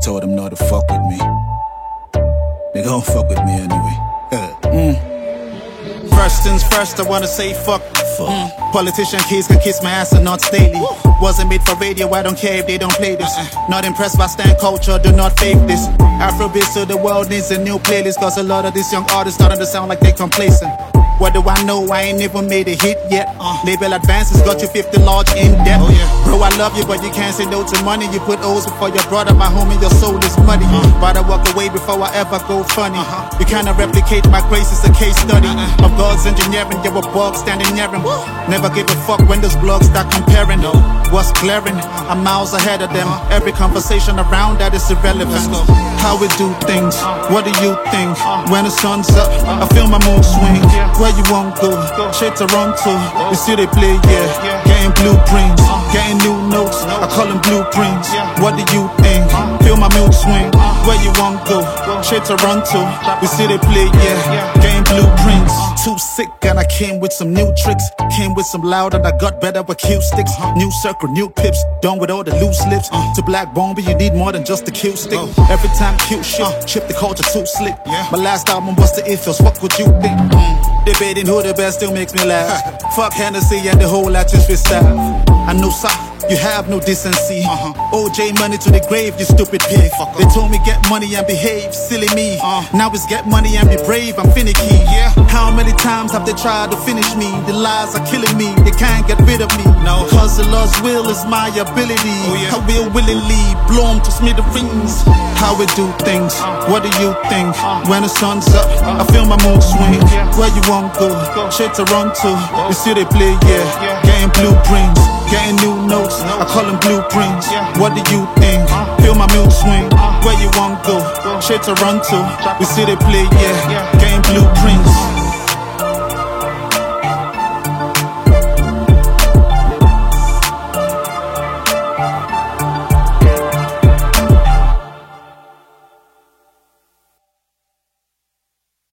Told them not to fuck with me. They gon' fuck with me anyway. First things first, I wanna say fuck. Politician kids can kiss my ass and not Staley. Wasn't made for radio, I don't care if they don't play this. Not impressed by stand culture, do not fake this. Afrobeats to the world needs a new playlist, cause a lot of these young artists starting to sound like they complacent. What do I know? I ain't never made a hit yet. Label advances got you 50 large in debt. Bro, I love you, but you can't say no to money. You put O's before your brother, my homie, your soul is muddy. But I walk away before I ever go funny. You cannot replicate my grace, it's a case study of God's engineering. You're a bug standing near him. Never give a fuck when those blogs start comparing. What's glaring? I'm miles ahead of them. Every conversation around that is irrelevant. How we do things, what do you think? When the sun's up, I feel my mood swing. Where you won't go, straight Toronto. You see they play, yeah. Getting blueprints, getting new notes. I call them blueprints. What do you think? Feel my mood swing. Where you won't go, straight Toronto. You see they play, yeah. Getting blueprints. Too sick and I came with some new tricks. Came with some loud and I got better acoustics. New circle, new pips, done with all the loose lips. To Black Bomber, you need more than just a cue stick. Every time cute shit, chip the culture too slick. My last album was the ethos, what would you think? Debating who the best still makes me laugh. Fuck Hennessy and the whole atmosphere staff. I know you have no decency. OJ money to the grave, you stupid pig. They told me get money and behave, silly me. Now it's get money and be brave, I'm finicky. How many times have they tried to finish me? The lies are killing me, they can't get rid of me. Cause the Lord's will is my ability. I will willingly blow 'em to smithereens. How we do things, what do you think? When the sun's up, I feel my mood swing. Where you won't go, straight Toronto. You see they play, yeah. Getting blueprints, getting new notes. I call them blueprints. What do you think? Feel my mood swing. Where you won't go, straight Toronto. You see they play, yeah. Getting blueprints.